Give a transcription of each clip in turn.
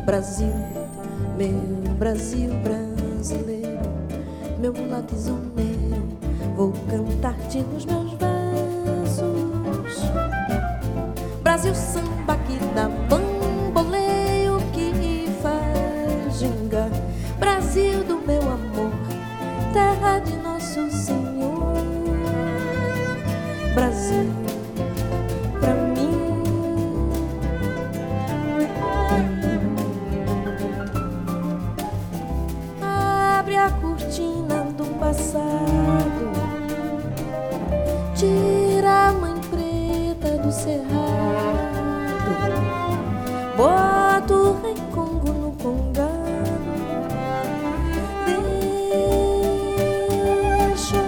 Brasil, meu Brasil brasileiro, meu mulato isoneiro, vou cantar-te nos meus versos. Brasil, samba que dá bamboleio, que faz gingar. Brasil do meu amor, terra de Nosso Senhor. Brasil, pra mim, abre a cortina do passado, tira a mãe preta do cerrado, bota o rei Congo no congado, deixa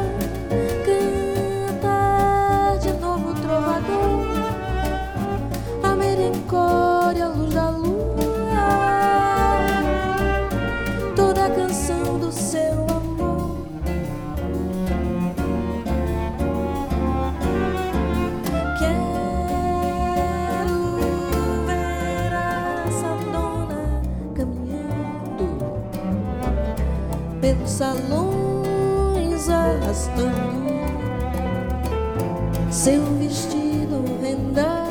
cantar de novo o trovador, a merencória, a luz da lua, toda a canção do seu amor. Quero ver essa dona caminhando pelos salões, arrastando seu vestido rendado.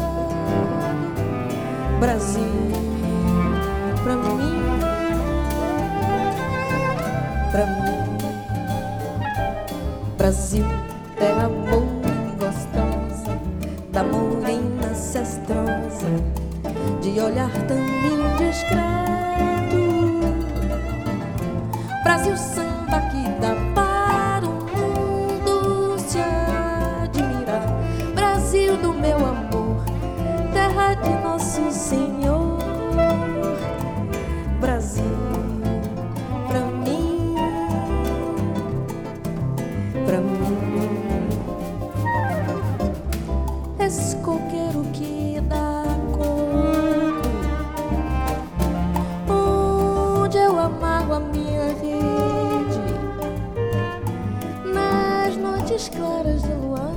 Brasil, pra mim, pra mim. Brasil, terra boa e gostosa, da morena ancestrosa, de olhar tão indiscreto. Brasil, samba que dá para o mundo se admirar. Brasil do meu amor, terra de Nosso Senhor. Brasil, pra mim, pra mim. Esse coqueiro que dá coco, onde eu amargo a minha rede, nas noites claras de luar.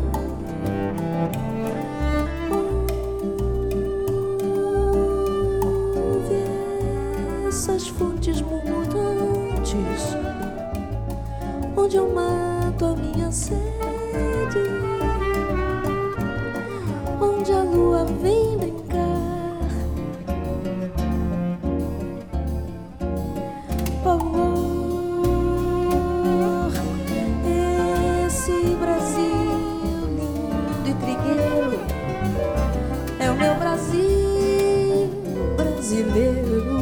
Ouve essas fontes murmurantes, onde eu mato a minha sede, onde a lua vem brincar. Oh, esse Brasil lindo e trigueiro é o meu Brasil brasileiro,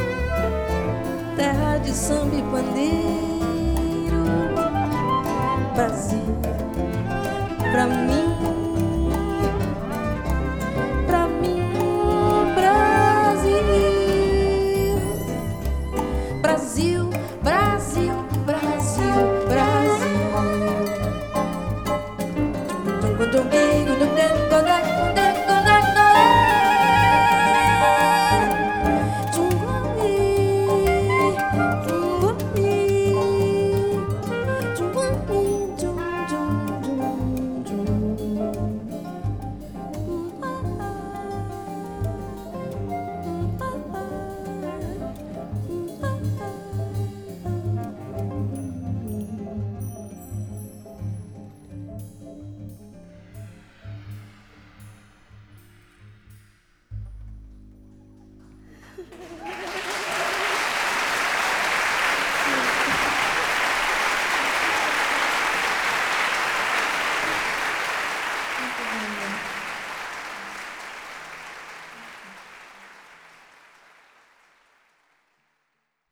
terra de samba e pandeiro. Brasil, pra mim, pra mim, Brasil. Brasil, Brasil, Brasil, Brasil. Ha ha ha.